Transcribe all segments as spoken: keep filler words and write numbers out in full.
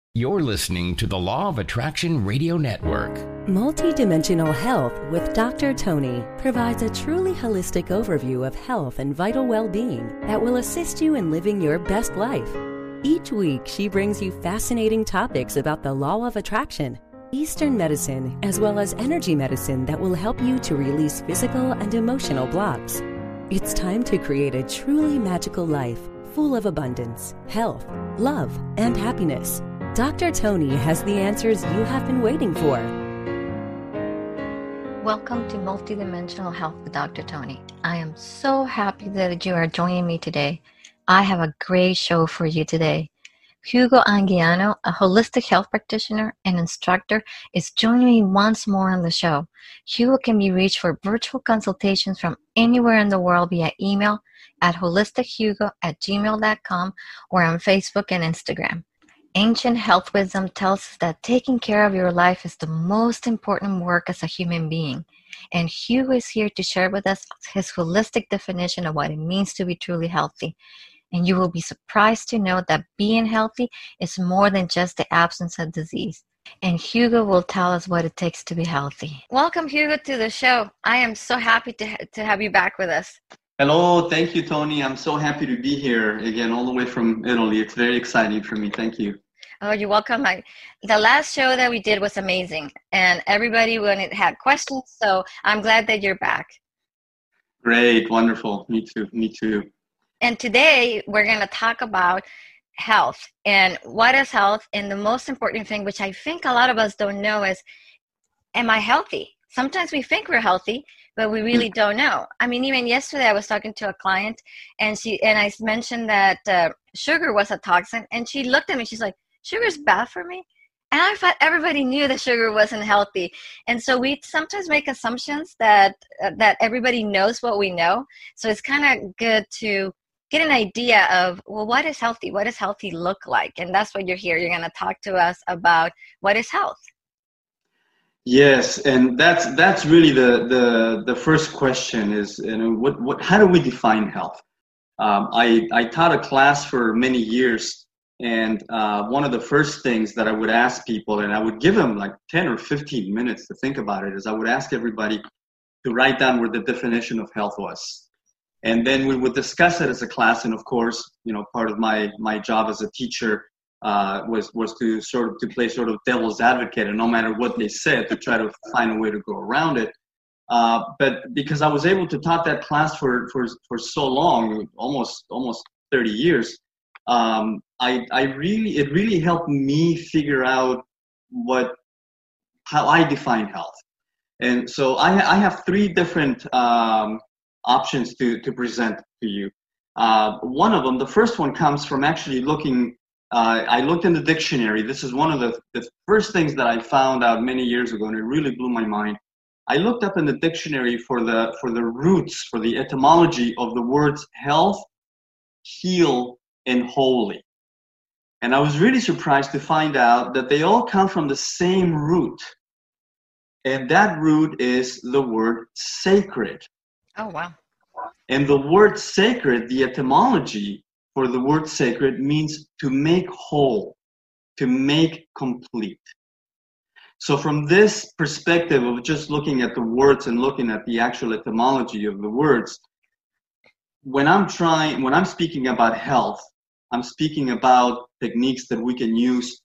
You're listening to the Law of Attraction Radio Network. Multidimensional Health with Doctor Tony provides a truly holistic overview of health and vital well-being that will assist you in living your best life. Each week, she brings you fascinating topics about the law of attraction, Eastern medicine, as well as energy medicine that will help you to release physical and emotional blocks. It's time to create a truly magical life full of abundance, health, love, and happiness. Doctor Tony has the answers you have been waiting for. Welcome to Multidimensional Health with Doctor Tony. I am so happy that you are joining me today. I have a great show for you today. Hugo Anguiano, a holistic health practitioner and instructor, is joining me once more on the show. Hugo can be reached for virtual consultations from anywhere in the world via email at holistichugo at gmail dot com or on Facebook and Instagram. Ancient health wisdom tells us that taking care of your life is the most important work as a human being. And Hugo is here to share with us his holistic definition of what it means to be truly healthy. And you will be surprised to know that being healthy is more than just the absence of disease. And Hugo will tell us what it takes to be healthy. Welcome, Hugo, to the show. I am so happy to, ha- to have you back with us. Hello, thank you, Tony. I'm so happy to be here again, all the way from Italy. It's very exciting for me. Thank you. Oh, you're welcome. I, the last show that we did was amazing, and everybody wanted, had questions, so I'm glad that you're back. Great, wonderful. Me too, me too. And today we're going to talk about health and what is health, and the most important thing, which I think a lot of us don't know, is, am I healthy? Sometimes we think we're healthy, but we really don't know. I mean, even yesterday I was talking to a client, and she and I mentioned that uh, sugar was a toxin, and she looked at me, she's like, sugar's bad for me? And I thought everybody knew that sugar wasn't healthy. And so we sometimes make assumptions that uh, that everybody knows what we know. So it's kind of good to get an idea of, well, what is healthy? What does healthy look like? And that's what you're here. You're going to talk to us about what is health. Yes, and that's that's really the the, the first question is, you know, what what how do we define health? Um, I I taught a class for many years. And uh, one of the first things that I would ask people, and I would give them like ten or fifteen minutes to think about it, is I would ask everybody to write down where the definition of health was. And then we would discuss it as a class. And of course, you know, part of my, my job as a teacher uh, was, was to sort of to play sort of devil's advocate, and no matter what they said, to try to find a way to go around it. Uh, but because I was able to taught that class for, for, for so long, almost, almost thirty years, Um, I, I really, it really helped me figure out what, how I define health. And so I, I have three different um, options to, to present to you. Uh, one of them, the first one comes from actually looking, uh, I looked in the dictionary. This is one of the, the first things that I found out many years ago, and it really blew my mind. I looked up in the dictionary for the, for the roots, for the etymology of the words health, heal, and holy. And I was really surprised to find out that they all come from the same root. And that root is the word sacred. Oh, wow. And the word sacred, the etymology for the word sacred, means to make whole, to make complete. So from this perspective of just looking at the words and looking at the actual etymology of the words, when I'm trying, when I'm speaking about health, I'm speaking about techniques that we can use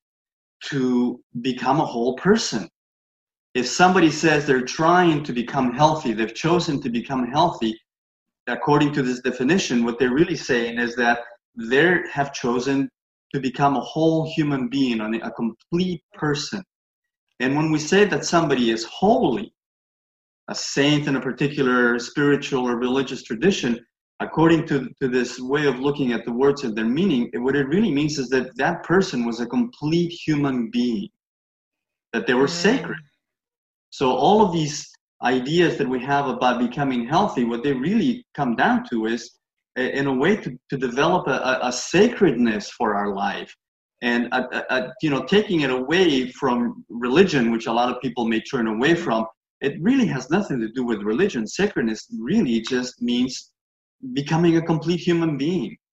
to become a whole person. If somebody says they're trying to become healthy, they've chosen to become healthy, according to this definition, what they're really saying is that they have chosen to become a whole human being, a complete person. And when we say that somebody is holy, a saint in a particular spiritual or religious tradition, according to, to this way of looking at the words and their meaning, what it really means is that that person was a complete human being, that they were mm. sacred. So all of these ideas that we have about becoming healthy, what they really come down to is, in a way, to, to develop a, a sacredness for our life. And, a, a, a, you know, taking it away from religion, which a lot of people may turn away from, it really has nothing to do with religion. Sacredness really just means becoming a complete human being.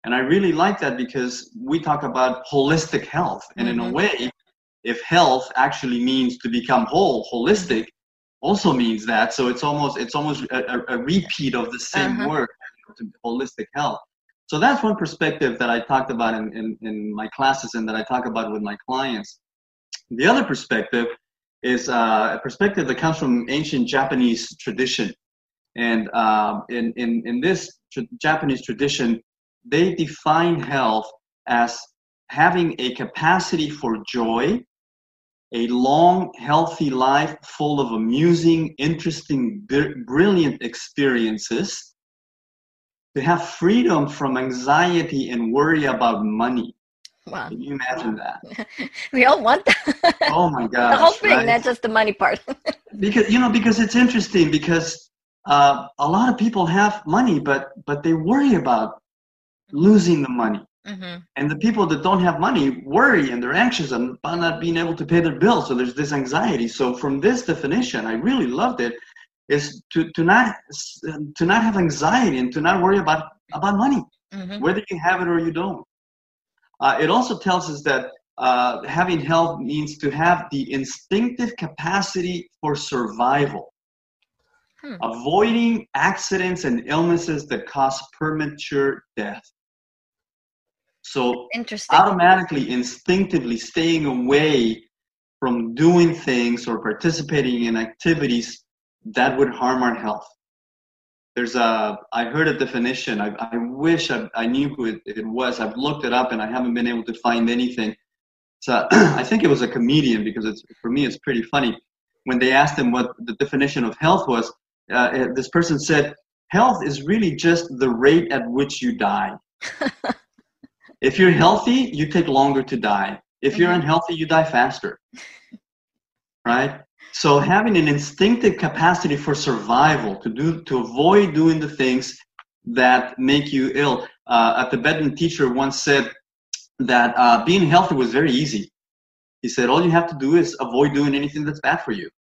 And I really like that because we talk about holistic health. And mm-hmm. in a way, if health actually means to become whole, holistic also means that. So it's almost it's almost a, a repeat of the same uh-huh. word, holistic health. So that's one perspective that I talked about in, in, in my classes and that I talk about with my clients. The other perspective is uh, a perspective that comes from ancient Japanese tradition. And um, in, in, in this tr- Japanese tradition, they define health as having a capacity for joy, a long, healthy life full of amusing, interesting, br- brilliant experiences, to have freedom from anxiety and worry about money. Wow. Can you imagine that? We all want that. Oh my gosh. The whole thing, right? not just the money part. Because, you know, because it's interesting because uh, a lot of people have money, but but they worry about losing the money. Mm-hmm. And the people that don't have money worry and they're anxious about not being able to pay their bills. So there's this anxiety. So from this definition, I really loved it, is to, to not to not have anxiety and to not worry about, about money, mm-hmm. whether you have it or you don't. Uh, it also tells us that uh, having health means to have the instinctive capacity for survival, hmm. avoiding accidents and illnesses that cause premature death. So automatically, instinctively staying away from doing things or participating in activities that would harm our health. There's a, I heard a definition. I, I wish I, I knew who it, it was. I've looked it up and I haven't been able to find anything. So I think it was a comedian because it's, for me, it's pretty funny. When they asked him what the definition of health was, uh, this person said, health is really just the rate at which you die. If you're healthy, you take longer to die. If you're unhealthy, you die faster. Right? So having an instinctive capacity for survival, to do, to avoid doing the things that make you ill. Uh, a Tibetan teacher once said that uh, being healthy was very easy. He said, all you have to do is avoid doing anything that's bad for you.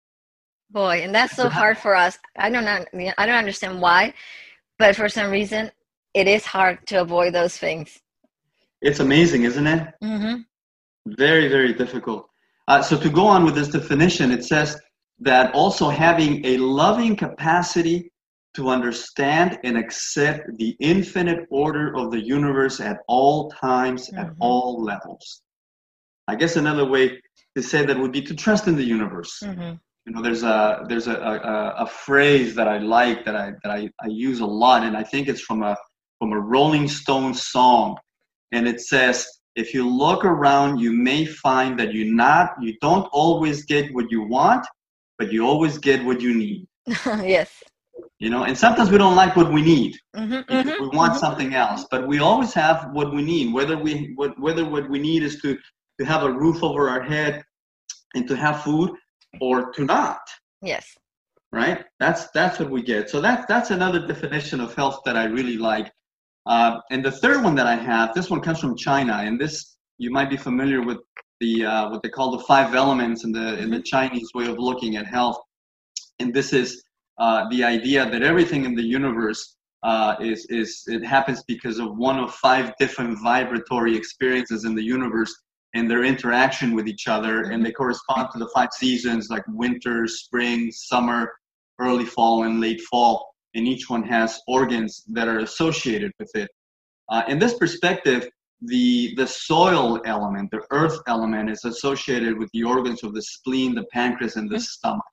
Boy, and that's so hard for us. I don't know, I don't understand why, but for some reason, it is hard to avoid those things. It's amazing, isn't it? Mm-hmm. Very, very difficult. Uh, so to go on with this definition, it says that also having a loving capacity to understand and accept the infinite order of the universe at all times, mm-hmm. at all levels. I guess another way to say that would be to trust in the universe. Mm-hmm. You know, there's a there's a, a, a phrase that I like that I that I, I use a lot, and I think it's from a from a Rolling Stones song, and it says, if you look around, you may find that you not you don't always get what you want, but you always get what you need. Yes. You know, and sometimes we don't like what we need. Mm-hmm, because mm-hmm, we want mm-hmm. something else, but we always have what we need. Whether we what, whether what we need is to to have a roof over our head and to have food, or to not. Yes. Right. That's that's what we get. So that's that's another definition of health that I really like. Uh, and the third one that I have, this one comes from China, and this you might be familiar with the uh, what they call the five elements in the mm-hmm. in the Chinese way of looking at health. And this is uh, the idea that everything in the universe uh, is is it happens because of one of five different vibratory experiences in the universe and their interaction with each other, and they correspond to the five seasons like winter, spring, summer, early fall, and late fall. And each one has organs that are associated with it. Uh, in this perspective, the the soil element, the earth element, is associated with the organs of the spleen, the pancreas, and the stomach.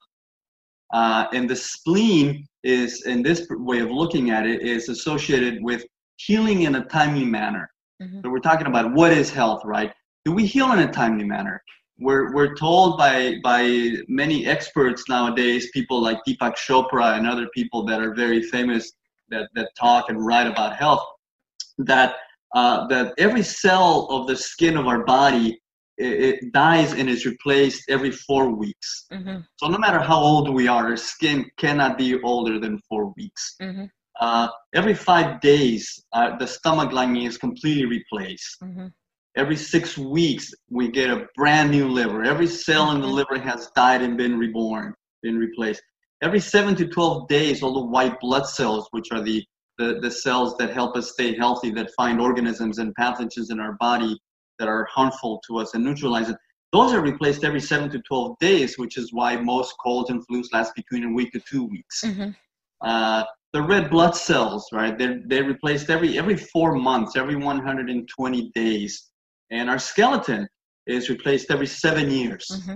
Uh, and the spleen is, in this way of looking at it, is associated with healing in a timely manner. Mm-hmm. So we're talking about what is health, right? Do we heal in a timely manner? We're we're told by by many experts nowadays, people like Deepak Chopra and other people that are very famous that, that talk and write about health, that uh, that every cell of the skin of our body it, it dies and is replaced every four weeks. Mm-hmm. So no matter how old we are, our skin cannot be older than four weeks. Mm-hmm. Uh, every five days, uh, the stomach lining is completely replaced. Mm-hmm. Every six weeks, we get a brand new liver. Every cell in the liver has died and been reborn, been replaced. Every seven to twelve days, all the white blood cells, which are the the, the cells that help us stay healthy, that find organisms and pathogens in our body that are harmful to us and neutralize it. Those are replaced every seven to twelve days, which is why most colds and flus last between a week to two weeks. Mm-hmm. Uh, the red blood cells, right? They're, they're replaced every, every four months, every one hundred twenty days. And our skeleton is replaced every seven years. Mm-hmm.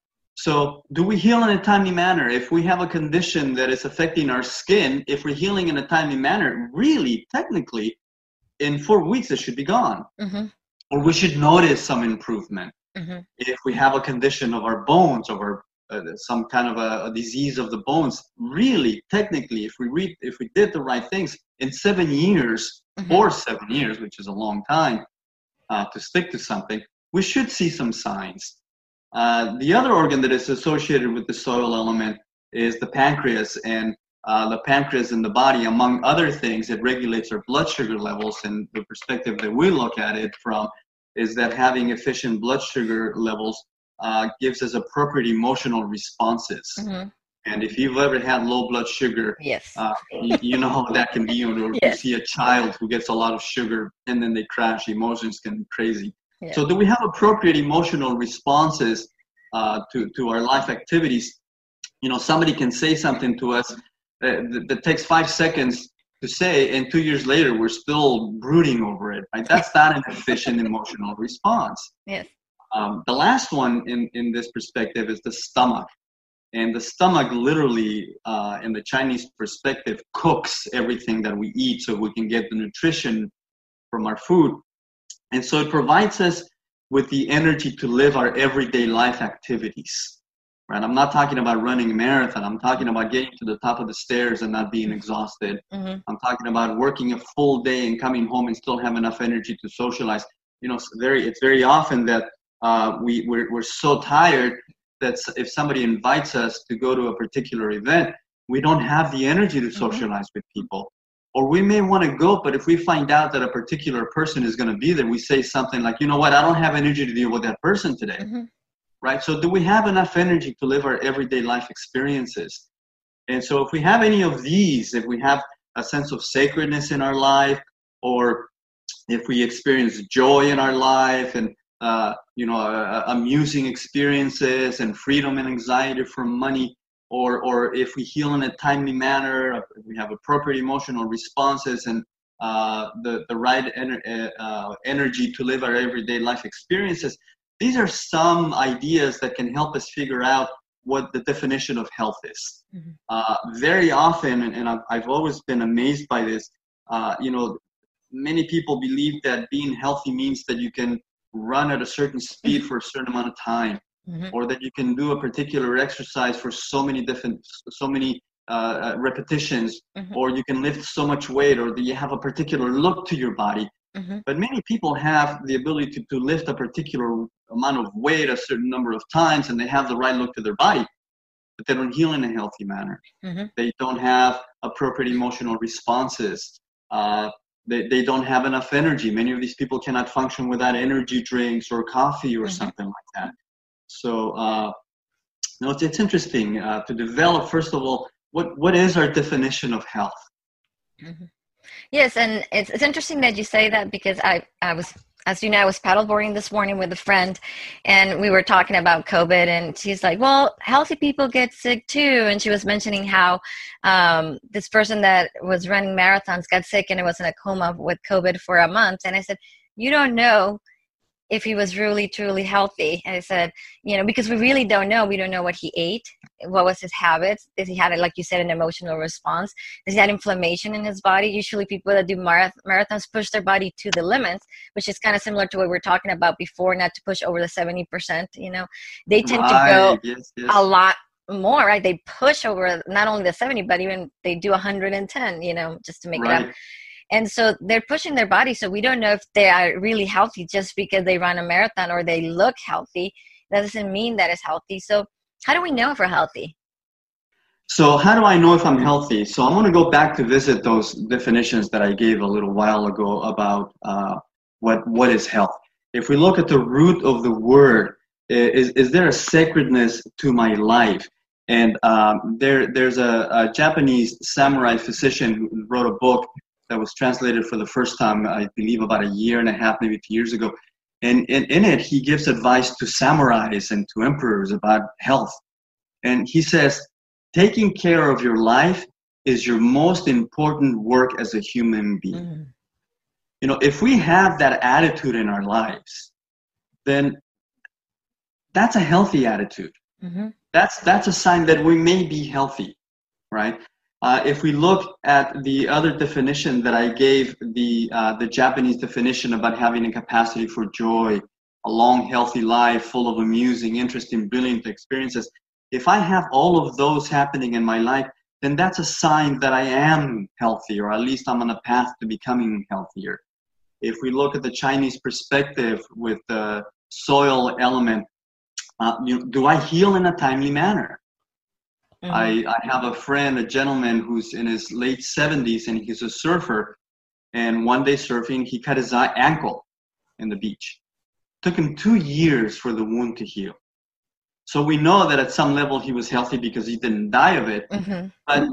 So do we heal in a timely manner? If we have a condition that is affecting our skin, if we're healing in a timely manner, really, technically, in four weeks, it should be gone. Mm-hmm. Or we should notice some improvement. Mm-hmm. If we have a condition of our bones, or uh, some kind of a, a disease of the bones, really, technically, if we read, if we did the right things, in seven years, mm-hmm. or seven years, which is a long time uh, to stick to something, we should see some signs. Uh, the other organ that is associated with the soil element is the pancreas, and uh, the pancreas in the body, among other things, it regulates our blood sugar levels. And the perspective that we look at it from is that having efficient blood sugar levels uh, gives us appropriate emotional responses. Mm-hmm. And if you've ever had low blood sugar, yes. uh, you, you know how that can be. Or yes. you see a child who gets a lot of sugar and then they crash, emotions can be crazy. Yeah. So do we have appropriate emotional responses uh, to, to our life activities? You know, somebody can say something to us that, that takes five seconds to say, and two years later, we're still brooding over it, right? That's not an efficient emotional response. Yes. Um, the last one in, in this perspective is the stomach. And the stomach literally, uh, in the Chinese perspective, cooks everything that we eat so we can get the nutrition from our food. And so it provides us with the energy to live our everyday life activities. Right? I'm not talking about running a marathon. I'm talking about getting to the top of the stairs and not being exhausted. Mm-hmm. I'm talking about working a full day and coming home and still have enough energy to socialize. You know, it's very, it's very often that uh, we, we're, we're so tired that if somebody invites us to go to a particular event, we don't have the energy to socialize mm-hmm. with people. Or we may want to go, but if we find out that a particular person is going to be there, we say something like, you know what, I don't have energy to deal with that person today. Mm-hmm. Right? So do we have enough energy to live our everyday life experiences? And so if we have any of these, if we have a sense of sacredness in our life, or if we experience joy in our life and, uh, you know, uh, amusing experiences and freedom and anxiety from money, or, or if we heal in a timely manner, if we have appropriate emotional responses and uh, the, the right ener- uh, energy to live our everyday life experiences, these are some ideas that can help us figure out what the definition of health is. Mm-hmm. Uh, very often, and, and I've, I've always been amazed by this, uh, you know, many people believe that being healthy means that you can run at a certain speed for a certain amount of time, mm-hmm. or that you can do a particular exercise for so many different, so many uh, repetitions, mm-hmm. or you can lift so much weight, or that you have a particular look to your body. Mm-hmm. But many people have the ability to, to lift a particular amount of weight a certain number of times, and they have the right look to their body, but they don't heal in a healthy manner. Mm-hmm. They don't have appropriate emotional responses. Uh, they, they don't have enough energy. Many of these people cannot function without energy drinks or coffee or mm-hmm. something like that. So uh, no, it's, it's interesting uh, to develop, first of all, what, what is our definition of health? Mm-hmm. Yes, and it's it's interesting that you say that, because I, I was, as you know, I was paddleboarding this morning with a friend, and we were talking about COVID, and she's like, well, healthy people get sick too. And she was mentioning how um, this person that was running marathons got sick and it was in a coma with COVID for a month. And I said, you don't know if he was really, truly healthy. And I said, you know, because we really don't know. We don't know what he ate. What was his habits? Did he had, like you said, an emotional response? Does he had inflammation in his body? Usually people that do marath- marathons push their body to the limits, which is kind of similar to what we were talking about before, not to push over the seventy percent, you know. They tend right. to go yes, yes. a lot more, right? They push over not only the seventy, but even they do one hundred ten, you know, just to make right. it up. And so they're pushing their body. So we don't know if they are really healthy just because they run a marathon or they look healthy. That doesn't mean that it's healthy. So how do we know if we're healthy? So how do I know if I'm healthy? So I'm going to go back to visit those definitions that I gave a little while ago about uh, what what is health. If we look at the root of the word, is, is there a sacredness to my life? And um, there there's a, a Japanese samurai physician who wrote a book that was translated for the first time, I believe, about a year and a half, maybe two years ago. And, and in it, he gives advice to samurais and to emperors about health. And he says, taking care of your life is your most important work as a human being. Mm. You know, if we have that attitude in our lives, then that's a healthy attitude. Mm-hmm. That's that's a sign that we may be healthy, right? Uh, if we look at the other definition that I gave, the uh, the Japanese definition about having a capacity for joy, a long, healthy life full of amusing, interesting, brilliant experiences, if I have all of those happening in my life, then that's a sign that I am healthy, or at least I'm on a path to becoming healthier. If we look at the Chinese perspective with the soil element, uh, you, do I heal in a timely manner? Mm-hmm. I, I have a friend, a gentleman who's in his late seventies, and he's a surfer. And one day surfing, he cut his ankle in the beach. Took him two years for the wound to heal. So we know that at some level he was healthy because he didn't die of it. Mm-hmm. But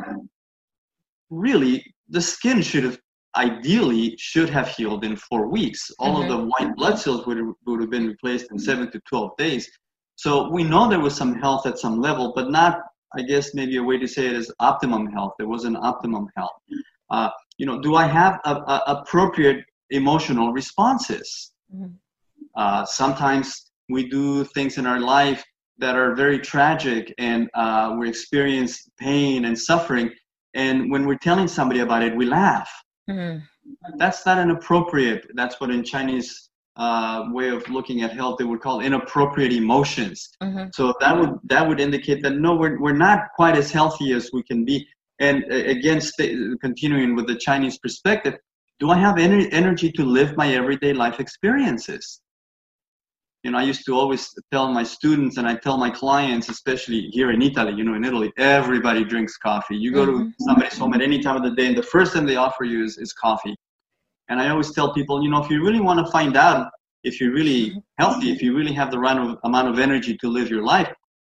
really, the skin should have, ideally, should have healed in four weeks. All mm-hmm. of the white blood cells would have, would have been replaced in seven to twelve days. So we know there was some health at some level, but not, I guess maybe a way to say it is optimum health. There wasn't optimum health. Uh, you know, do I have a, a appropriate emotional responses? Mm-hmm. Uh, sometimes we do things in our life that are very tragic, and uh, we experience pain and suffering. And when we're telling somebody about it, we laugh. Mm-hmm. That's not an appropriate, that's what in Chinese uh, way of looking at health, they would call inappropriate emotions. Mm-hmm. So that would that would indicate that no, we're we're not quite as healthy as we can be. And uh, again, st- continuing with the Chinese perspective, do I have ener- energy to live my everyday life experiences? You know, I used to always tell my students, and I tell my clients, especially here in Italy, you know, in Italy, everybody drinks coffee. You go mm-hmm. to somebody's home at any time of the day, and the first thing they offer you is, is coffee. And I always tell people, you know, if you really want to find out if you're really healthy, if you really have the right amount of energy to live your life,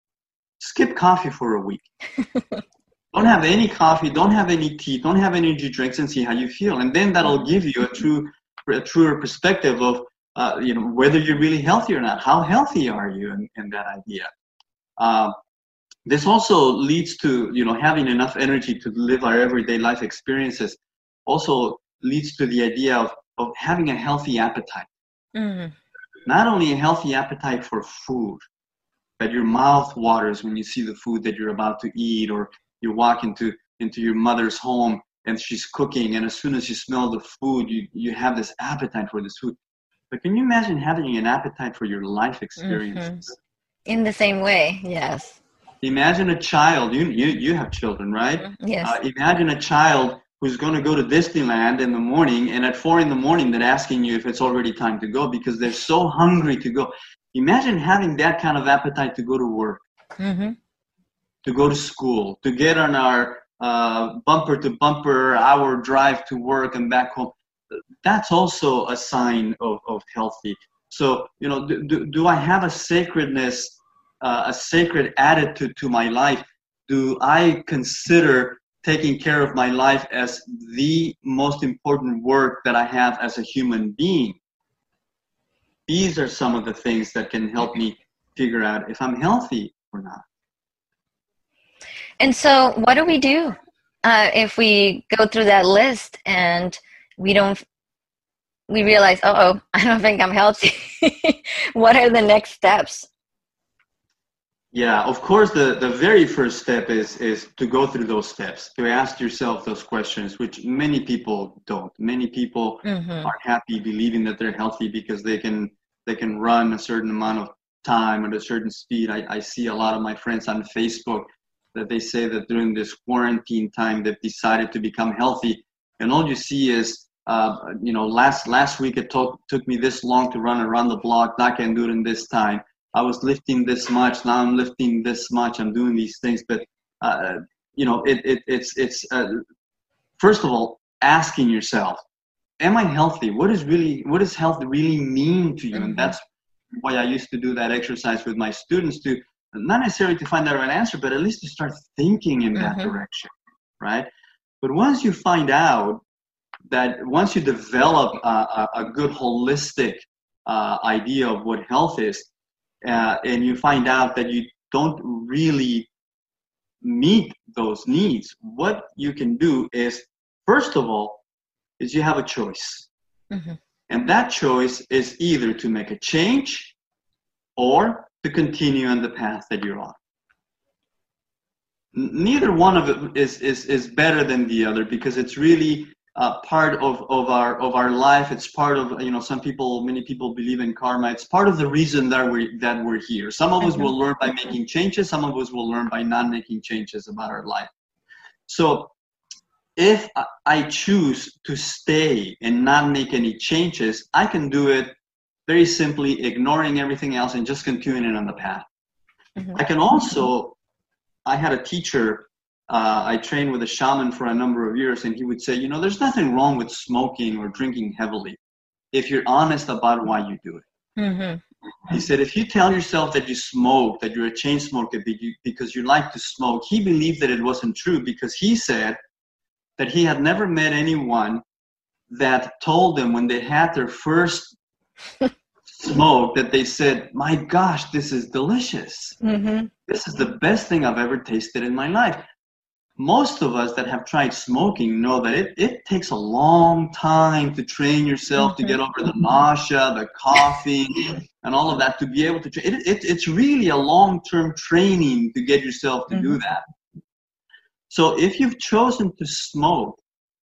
skip coffee for a week. Don't have any coffee, don't have any tea, don't have energy drinks, and see how you feel. And then that'll give you a true, a truer perspective of, Uh, you know, whether you're really healthy or not. How healthy are you in, in that idea? Uh, this also leads to, you know, having enough energy to live our everyday life experiences. Also leads to the idea of, of having a healthy appetite. Mm-hmm. Not only a healthy appetite for food, that your mouth waters when you see the food that you're about to eat, or you walk into, into your mother's home and she's cooking, and as soon as you smell the food, you, you have this appetite for this food. But can you imagine having an appetite for your life experiences? Mm-hmm. In the same way, yes. Imagine a child, you you, you have children, right? Mm-hmm. Yes. Uh, imagine a child who's going to go to Disneyland in the morning, and at four in the morning they're asking you if it's already time to go because they're so hungry to go. Imagine having that kind of appetite to go to work, mm-hmm. to go to school, to get on our uh, bumper-to-bumper hour drive to work and back home. That's also a sign of, of healthy. So, you know, do, do, do I have a sacredness, uh, a sacred attitude to my life? Do I consider taking care of my life as the most important work that I have as a human being? These are some of the things that can help me figure out if I'm healthy or not. And so what do we do uh, if we go through that list and we don't, we realize, uh-oh, I don't think I'm healthy. What are the next steps? Yeah, of course, the, the very first step is, is to go through those steps, to ask yourself those questions, which many people don't. Many people mm-hmm. are happy believing that they're healthy because they can, they can run a certain amount of time at a certain speed. I, I see a lot of my friends on Facebook that they say that during this quarantine time, they've decided to become healthy. And all you see is, uh, you know, last last week it took took me this long to run around the block. Now I can do it in this time. I was lifting this much. Now I'm lifting this much. I'm doing these things. But, uh, you know, it, it it's, it's uh, first of all, asking yourself, am I healthy? What is really, what does health really mean to you? Mm-hmm. And that's why I used to do that exercise with my students, to not necessarily to find that right answer, but at least to start thinking in that mm-hmm. direction, right? But once you find out, that once you develop a, a, a good holistic uh, idea of what health is, uh, and you find out that you don't really meet those needs, what you can do is, first of all, is you have a choice. Mm-hmm. And that choice is either to make a change or to continue on the path that you're on. Neither one of it is, is, is better than the other, because it's really uh, part of, of our of our life. It's part of, you know, some people, many people believe in karma. It's part of the reason that we're, that we're here. Some of us will learn by making changes. Some of us will learn by not making changes about our life. So if I choose to stay and not make any changes, I can do it very simply, ignoring everything else and just continuing on the path. Mm-hmm. I can also, I had a teacher, uh, I trained with a shaman for a number of years, and he would say, you know, there's nothing wrong with smoking or drinking heavily if you're honest about why you do it. Mm-hmm. He said, if you tell yourself that you smoke, that you're a chain smoker because you like to smoke, he believed that it wasn't true, because he said that he had never met anyone that told them when they had their first smoke that they said, my gosh, this is delicious. Mm-hmm. This is the best thing I've ever tasted in my life. Most of us that have tried smoking know that it, it takes a long time to train yourself mm-hmm. to get over the nausea, the coughing, and all of that, to be able to tra- it, it, it's really a long-term training to get yourself to mm-hmm. do that. So if you've chosen to smoke,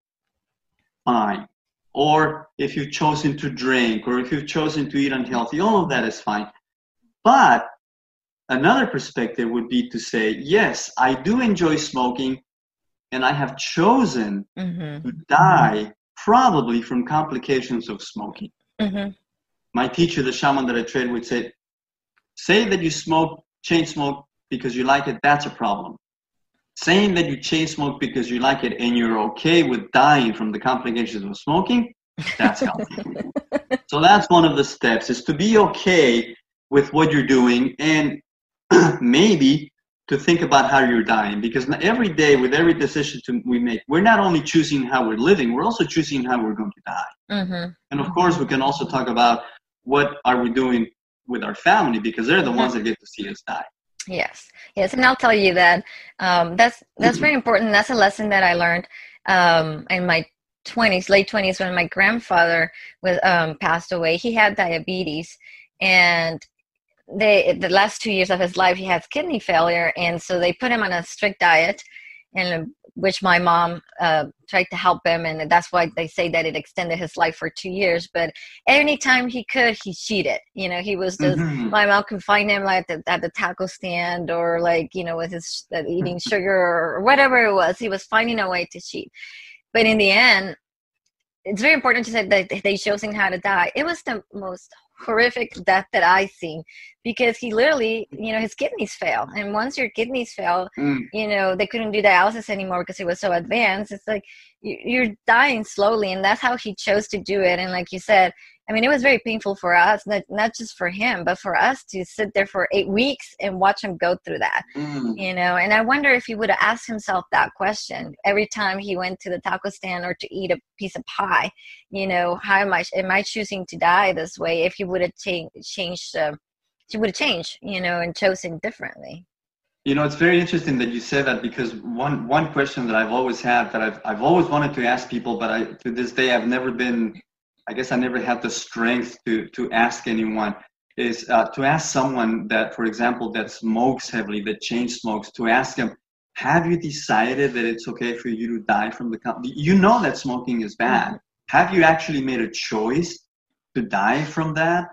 fine. Or if you've chosen to drink, or if you've chosen to eat unhealthy, all of that is fine. But another perspective would be to say, yes, I do enjoy smoking, and I have chosen mm-hmm. to die probably from complications of smoking. Mm-hmm. My teacher, the shaman that I trained with, said, say that you smoke, chain smoke because you like it, that's a problem. Saying that you chain smoke because you like it and you're okay with dying from the complications of smoking, that's healthy. So that's one of the steps, is to be okay with what you're doing, and maybe to think about how you're dying. Because every day, with every decision to, we make, we're not only choosing how we're living, we're also choosing how we're going to die. Mm-hmm. And of course, we can also talk about what are we doing with our family, because they're the ones that get to see us die. Yes, yes, and I'll tell you that um, that's that's very important. That's a lesson that I learned um, in my twenties, late twenties, when my grandfather was um, passed away. He had diabetes, and they the last two years of his life he had kidney failure, and so they put him on a strict diet, and which my mom uh, tried to help him, and that's why they say that it extended his life for two years. But anytime he could, he cheated. You know, he was just, mm-hmm. my mom could find him like at the, at the taco stand, or like, you know, with his uh, eating sugar or whatever it was. He was finding a way to cheat. But in the end, it's very important to say that they chosen how to die. It was the most horrific death that I've seen, because he literally, you know, his kidneys fail. And once your kidneys fail, mm. you know, they couldn't do dialysis anymore because it was so advanced. It's like you're dying slowly, and that's how he chose to do it. And like you said, I mean, it was very painful for us, not, not just for him, but for us to sit there for eight weeks and watch him go through that, mm. you know. And I wonder if he would have asked himself that question every time he went to the taco stand or to eat a piece of pie, you know, how am I, am I choosing to die this way? If he would have cha- changed, uh, he would have changed, you know, and chosen differently. You know, it's very interesting that you said that, because one, one question that I've always had, that I've, I've always wanted to ask people, but I, to this day, I've never been, I guess I never had the strength to, to ask anyone, is uh, to ask someone that, for example, that smokes heavily, that chain smokes, to ask them, have you decided that it's okay for you to die from the company? You know that smoking is bad. Mm-hmm. Have you actually made a choice to die from that?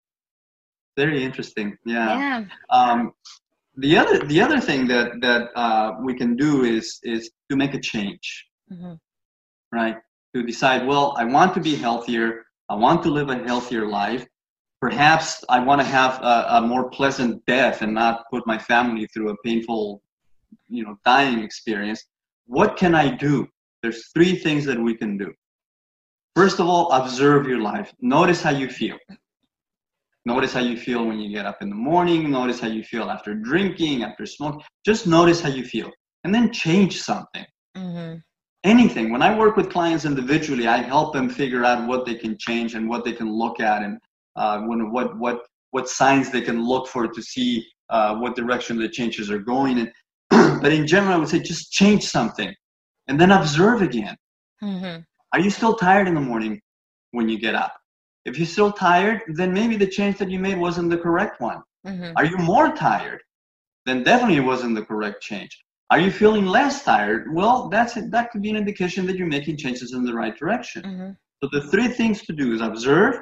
Very interesting. Yeah. Yeah. Um, the other, the other thing that, that uh, we can do is, is to make a change, mm-hmm. right? To decide, well, I want to be healthier. I want to live a healthier life. Perhaps I want to have a, a more pleasant death and not put my family through a painful, you know, dying experience. What can I do? There's three things that we can do. First of all, observe your life. Notice how you feel. Notice how you feel when you get up in the morning. Notice how you feel after drinking, after smoking. Just notice how you feel. And then change something. Mm-hmm. anything. When I work with clients individually, I help them figure out what they can change and what they can look at, and uh, when, what what what signs they can look for to see uh, what direction the changes are going in. But in general, I would say just change something and then observe again. Mm-hmm. Are you still tired in the morning when you get up? If you're still tired, then maybe the change that you made wasn't the correct one. Mm-hmm. Are you more tired? Then definitely it wasn't the correct change. Are you feeling less tired? Well, that's it. That could be an indication that you're making changes in the right direction. Mm-hmm. So the three things to do is observe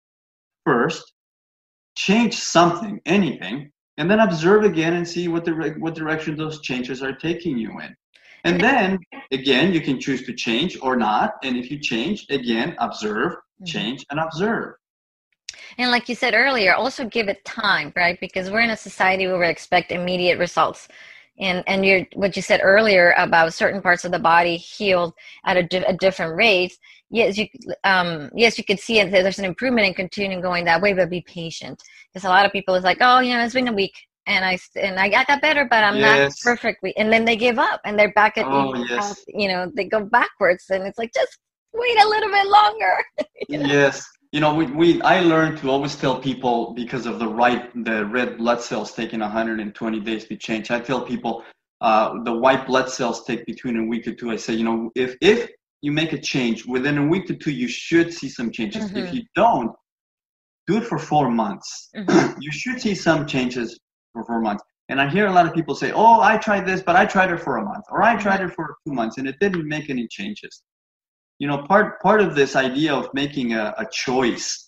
first, change something, anything, and then observe again and see what the what direction those changes are taking you in. And then, again, you can choose to change or not. And if you change, again, observe, change, and observe. And like you said earlier, also give it time, right? Because we're in a society where we expect immediate results. And and you're, what you said earlier about certain parts of the body healed at a, di- a different rate. Yes, you um yes you could see it. There's an improvement and continue going that way, but be patient. Because a lot of people is like, oh, you know, it's been a week. And I and I got better, but I'm yes. not perfectly. And then they give up, and they're back at oh, you, yes. you know, they go backwards, and it's like, just wait a little bit longer. You know? Yes, you know, we, we I learned to always tell people, because of the right the red blood cells taking one hundred twenty days to change. I tell people uh, the white blood cells take between a week or two. I say, you know, if if you make a change within a week to two, you should see some changes. Mm-hmm. If you don't, do it for four months. Mm-hmm. You should see some changes for four months. And I hear a lot of people say, oh, I tried this, but I tried it for a month, or I tried it for two months, and it didn't make any changes. You know, part part of this idea of making a, a choice,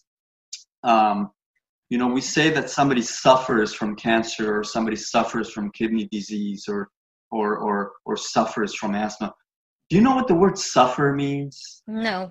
um, you know, we say that somebody suffers from cancer, or somebody suffers from kidney disease, or or or or suffers from asthma. Do you know what the word suffer means? No.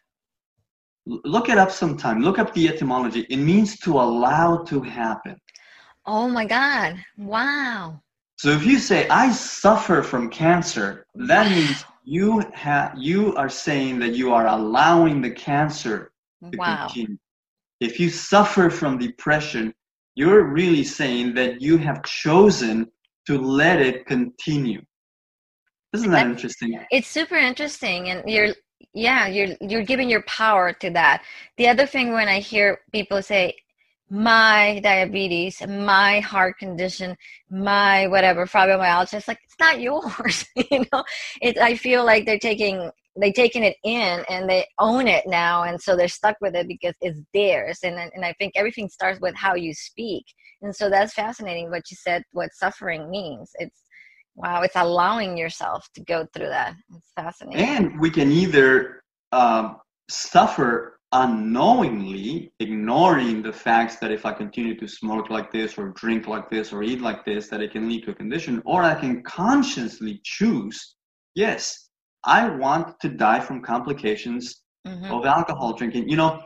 L- look it up sometime. Look up the etymology. It means to allow to happen. Oh my God. Wow. So if you say, I suffer from cancer, that Wow. means you have you are saying that you are allowing the cancer to Wow. continue. If you suffer from depression, you're really saying that you have chosen to let it continue. Isn't that interesting? It's super interesting, and you're yeah, you're you're giving your power to that. The other thing, when I hear people say, my diabetes, my heart condition, my whatever, fibromyalgia, it's like, it's not yours. You know, it, I feel like they're taking, they taking it in and they own it now. And so they're stuck with it because it's theirs. And, and I think everything starts with how you speak. And so that's fascinating what you said, what suffering means. It's, wow, it's allowing yourself to go through that. It's fascinating. And we can either um, suffer unknowingly, ignoring the facts that if I continue to smoke like this, or drink like this, or eat like this, that it can lead to a condition, or I can consciously choose, yes, I want to die from complications mm-hmm. of alcohol drinking. You know,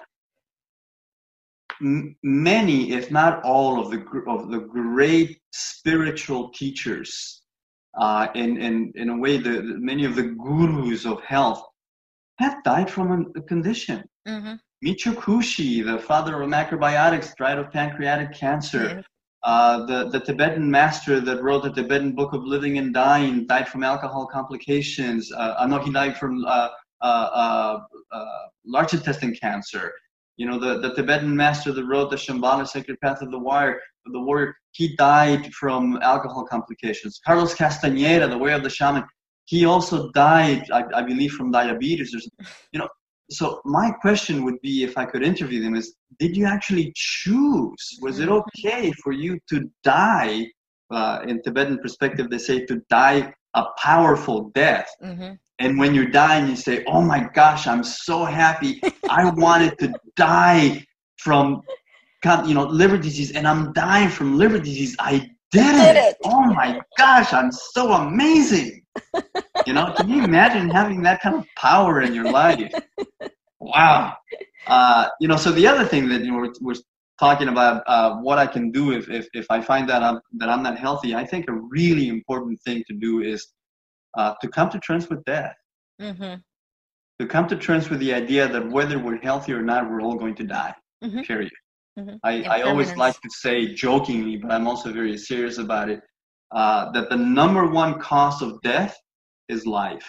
m- many, if not all, of the of the great spiritual teachers, uh, in in in a way, the, the many of the gurus of health have died from a, a condition. Mm-hmm. Michio Kushi, the father of macrobiotics, died of pancreatic cancer. Yeah. Uh, the, the Tibetan master that wrote the Tibetan Book of Living and Dying died from alcohol complications. Uh, I know he died from uh, uh, uh, uh, large intestine cancer. You know, the, the Tibetan master that wrote the Shambhala Sacred Path of the Warrior, the warrior, he died from alcohol complications. Carlos Castaneda, the Way of the Shaman, he also died, I, I believe, from diabetes. Or something. You know, so my question would be, if I could interview them, is, did you actually choose? Was it okay for you to die? Uh, in Tibetan perspective, they say to die a powerful death. Mm-hmm. And when you're dying, you say, oh my gosh, I'm so happy. I wanted to die from, you know, liver disease, and I'm dying from liver disease. I did, did it. it. Oh my gosh, I'm so amazing. You know, can you imagine having that kind of power in your life? Wow. Uh, you know, so the other thing that, you know, we're, we're talking about uh, what I can do if, if, if I find that I'm, that I'm not healthy, I think a really important thing to do is uh, to come to terms with death. Mm-hmm. To come to terms with the idea that whether we're healthy or not, we're all going to die, mm-hmm. period. Mm-hmm. I, I always like to say jokingly, but I'm also very serious about it, uh, that the number one cause of death is life.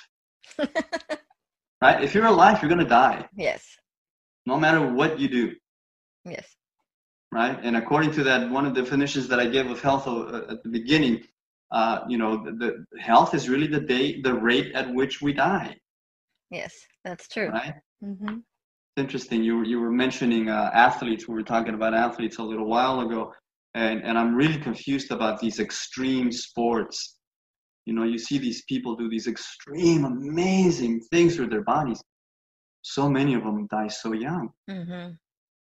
Right? If you're alive, you're going to die. Yes. No matter what you do. Yes. Right? And according to that, one of the definitions that I gave of health at the beginning, uh, you know, the, the health is really the day, the rate at which we die. Yes, that's true. Right? Mm-hmm. It's interesting. You were, you were mentioning uh, athletes. We were talking about athletes a little while ago. And, and I'm really confused about these extreme sports. You know, you see these people do these extreme, amazing things with their bodies. So many of them die so young. Mm-hmm.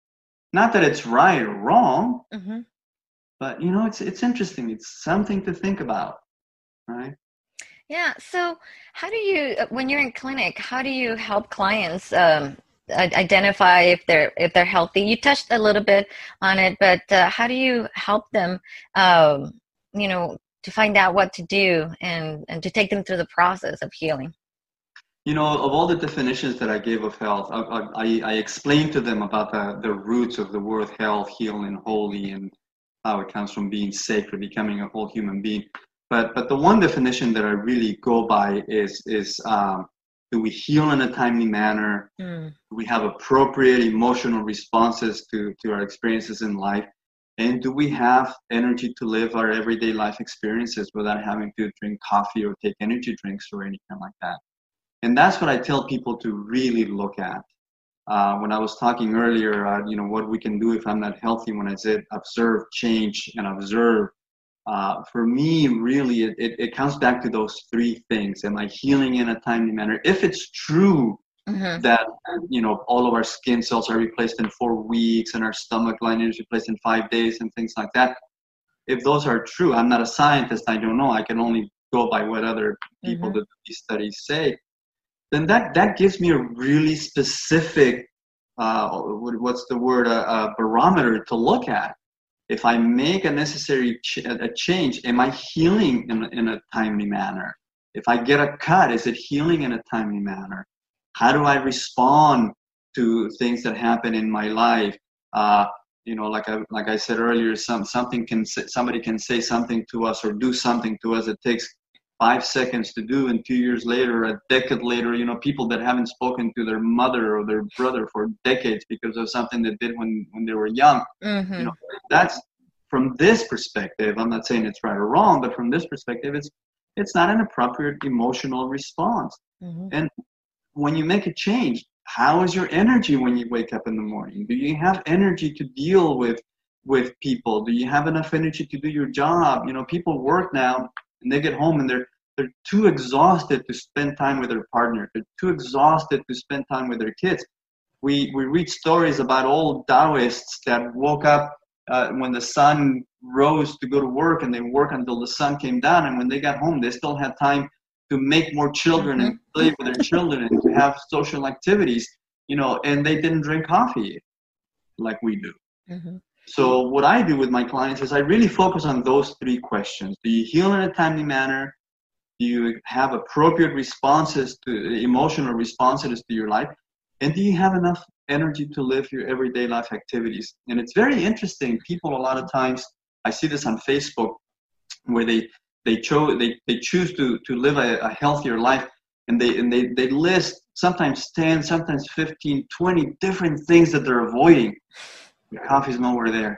Not that it's right or wrong, mm-hmm. but, you know, it's it's interesting. It's something to think about, right? Yeah. So how do you, when you're in clinic, how do you help clients um, identify if they're if they're healthy? You touched a little bit on it, but uh, how do you help them, um, you know, to find out what to do and, and to take them through the process of healing? You know, of all the definitions that I gave of health, I, I, I explained to them about the, the roots of the word health, heal, and holy, and how it comes from being sacred, becoming a whole human being. But but the one definition that I really go by is is um, do we heal in a timely manner? Mm. Do we have appropriate emotional responses to, to our experiences in life? And do we have energy to live our everyday life experiences without having to drink coffee or take energy drinks or anything like that? And that's what I tell people to really look at. Uh, when I was talking earlier, uh, you know, what we can do if I'm not healthy, when I said observe, change, and observe, uh, for me, really, it, it, it comes back to those three things. Am I healing in a timely manner? If it's true mm-hmm. that, you know, all of our skin cells are replaced in four weeks and our stomach lining is replaced in five days and things like that, if those are true, I'm not a scientist, I don't know, I can only go by what other people mm-hmm. that these studies say. Then that, that gives me a really specific, uh, what's the word, a, a barometer to look at. If I make a necessary ch- a change, am I healing in, in a timely manner? If I get a cut, is it healing in a timely manner? How do I respond to things that happen in my life? Uh, you know, like I like I said earlier, some something can somebody can say something to us or do something to us that takes five seconds to do, and two years later, a decade later, you know, people that haven't spoken to their mother or their brother for decades because of something they did when, when they were young. Mm-hmm. You know, that's from this perspective. I'm not saying it's right or wrong, but from this perspective, it's it's not an appropriate emotional response. Mm-hmm. And when you make a change, how is your energy when you wake up in the morning? Do you have energy to deal with with people? Do you have enough energy to do your job? You know, people work now. And they get home and they're they're too exhausted to spend time with their partner. They're too exhausted to spend time with their kids. We we read stories about old Taoists that woke up uh, when the sun rose to go to work, and they work until the sun came down. And when they got home, they still had time to make more children and play with their children and to have social activities. You know, and they didn't drink coffee like we do. Mm-hmm. So what I do with my clients is I really focus on those three questions. Do you heal in a timely manner? Do you have appropriate responses to emotional responses to your life? And do you have enough energy to live your everyday life activities? And it's very interesting. People a lot of times, I see this on Facebook, where they they chose they, they choose to to live a, a healthier life, and they and they, they list sometimes ten, sometimes fifteen, twenty different things that they're avoiding. The coffee's nowhere there.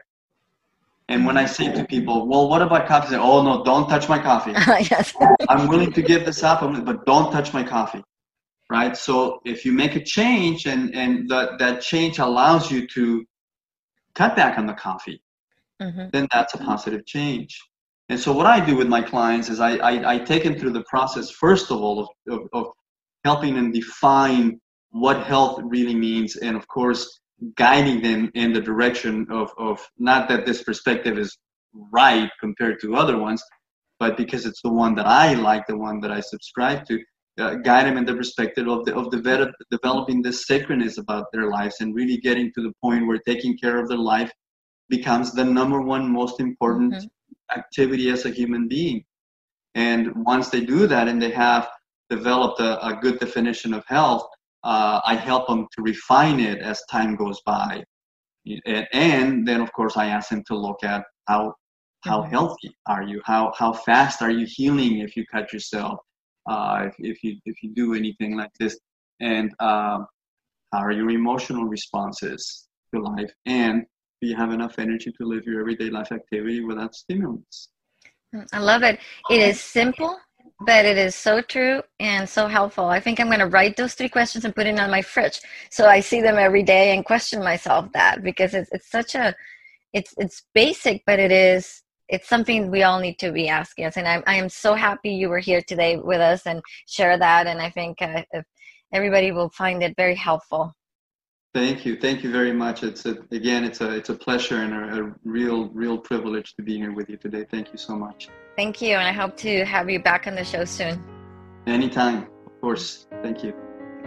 And when I say to people, well, what about coffee? They say, oh, no, don't touch my coffee. Yes. I'm willing to give this up, but don't touch my coffee, right? So if you make a change and, and that, that change allows you to cut back on the coffee, mm-hmm. then that's a positive change. And so what I do with my clients is I, I, I take them through the process, first of all, of, of, of helping them define what health really means, and, of course, guiding them in the direction of, of not that this perspective is right compared to other ones, but because it's the one that I like, the one that I subscribe to, uh, guide them in the perspective of, the, of develop, developing this sacredness about their lives and really getting to the point where taking care of their life becomes the number one most important mm-hmm. activity as a human being. And once they do that and they have developed a, a good definition of health, Uh, I help them to refine it as time goes by. And, and then, of course, I ask them to look at how how healthy are you? How how fast are you healing if you cut yourself? uh, if, if you if you do anything like this, and uh, how are your emotional responses to life, and do you have enough energy to live your everyday life activity without stimulants? I love it. It is simple, but it is so true and so helpful. I think I'm going to write those three questions and put it on my fridge so I see them every day and question myself that, because it's it's such a it's it's basic, but it is it's something we all need to be asking us. And I, I am so happy you were here today with us and share that. And I think uh, everybody will find it very helpful. Thank you. Thank you very much. It's a, again, it's a it's a pleasure and a, a real, real privilege to be here with you today. Thank you so much. Thank you. And I hope to have you back on the show soon. Anytime, of course. Thank you.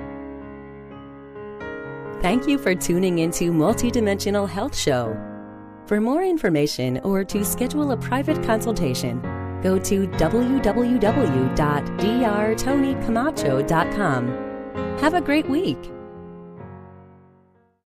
Thank you for tuning into Multidimensional Health Show. For more information or to schedule a private consultation, go to w w w dot d r tony camacho dot com. Have a great week.